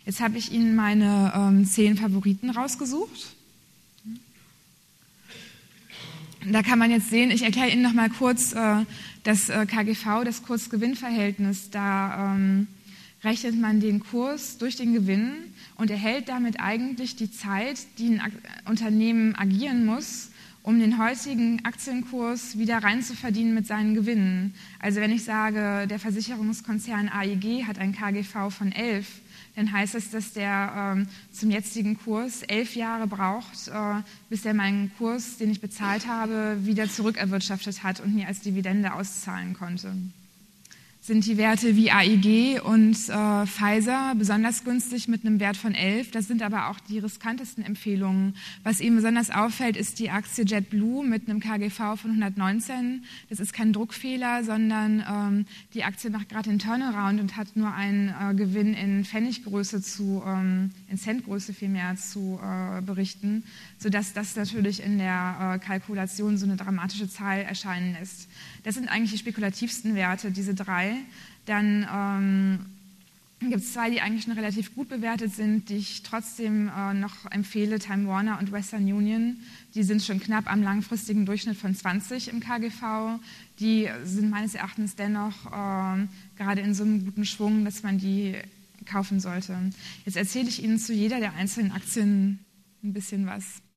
Jetzt habe ich Ihnen meine 10 Favoriten rausgesucht. Da kann man jetzt sehen, ich erkläre Ihnen noch mal kurz das KGV, das Kurs-Gewinn-Verhältnis. Da rechnet man den Kurs durch den Gewinn und erhält damit eigentlich die Zeit, die ein Unternehmen agieren muss, um den heutigen Aktienkurs wieder reinzuverdienen mit seinen Gewinnen. Also wenn ich sage, der Versicherungskonzern AIG hat ein KGV von 11, dann heißt es, dass der zum jetzigen Kurs 11 Jahre braucht, bis er meinen Kurs, den ich bezahlt habe, wieder zurückerwirtschaftet hat und mir als Dividende auszahlen konnte. Sind die Werte wie AIG und Pfizer besonders günstig mit einem Wert von 11. Das sind aber auch die riskantesten Empfehlungen. Was Ihnen besonders auffällt, ist die Aktie JetBlue mit einem KGV von 119. Das ist kein Druckfehler, sondern die Aktie macht gerade den Turnaround und hat nur einen Gewinn in Pfenniggröße in Centgröße vielmehr zu berichten, sodass das natürlich in der Kalkulation so eine dramatische Zahl erscheinen lässt. Das sind eigentlich die spekulativsten Werte, diese 3. Dann gibt es 2, die eigentlich schon relativ gut bewertet sind, die ich trotzdem noch empfehle, Time Warner und Western Union. Die sind schon knapp am langfristigen Durchschnitt von 20 im KGV. Die sind meines Erachtens dennoch gerade in so einem guten Schwung, dass man die kaufen sollte. Jetzt erzähle ich Ihnen zu jeder der einzelnen Aktien ein bisschen was.